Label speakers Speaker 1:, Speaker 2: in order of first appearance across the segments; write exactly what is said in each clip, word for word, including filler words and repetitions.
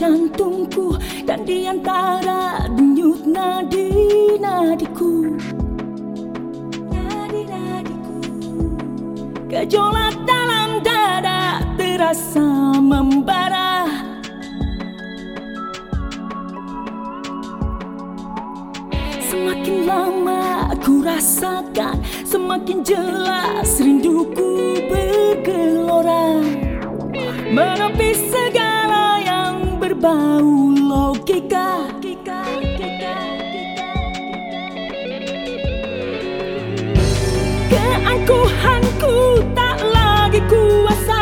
Speaker 1: jantungku dan di antara denyut nadi-nadiku. Nadi-nadiku. Gejolak dalam dada terasa membara. Semakin lama aku rasakan, semakin jelas rinduku bergelora, menepis segala yang berbau logika. Keangkuhanku tak lagi kuasa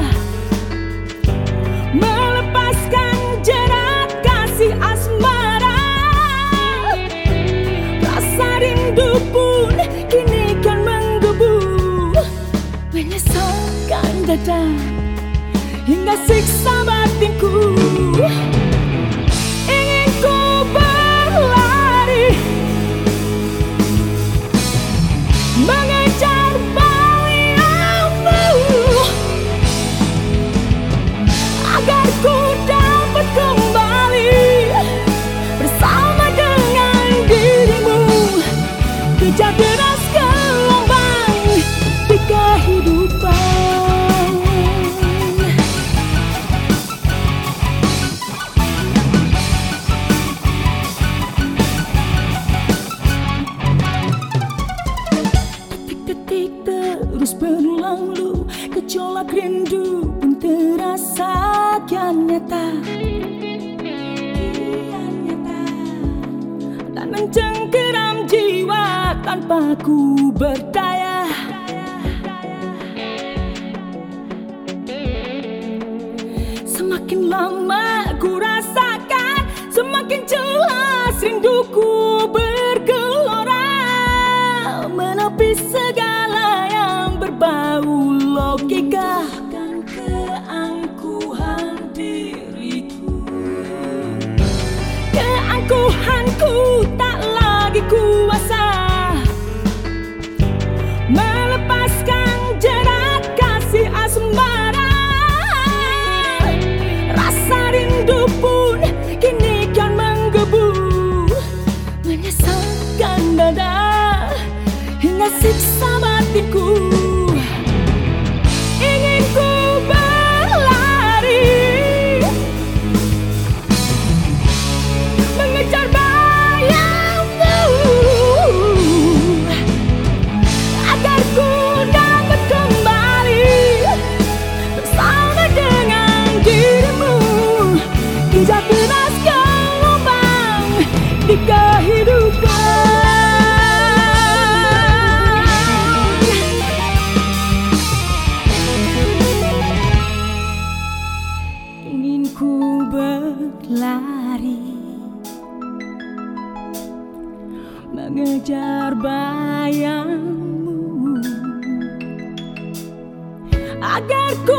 Speaker 1: melepaskan jerat kasih asmara. Rasa rindu pun kini kan menggebu, menyesalkan dada hingga siksa batinku. Ingin ku berlari, mengejar bayangmu, agar ku dapat kembali bersama dengan dirimu. Kejar deras gelombang di kehidupan. Detik-detik terus berlalu, gejolak rindu pun terasa kian nyata, kian nyata, dan mencengkeram jiwa tanpa ku berdaya. Semakin lama ku rasakan, semakin jelas rinduku bergelora, menepis segala yang berbau logika. Keangkuhan diriku, keangkuhanku tak lagi kuasa melepaskan jerat kasih asmara. Rasa rindu pun kini kan menggebu, menyesalkan dada hingga siksa batinku. Ingin ku berlari, mengejar bayangmu, agar ku dapat kembali bersama dengan dirimu. Kejar deras gelombang di kehidupan. Ingin ku berlari, mengejar bayangmu, agar ku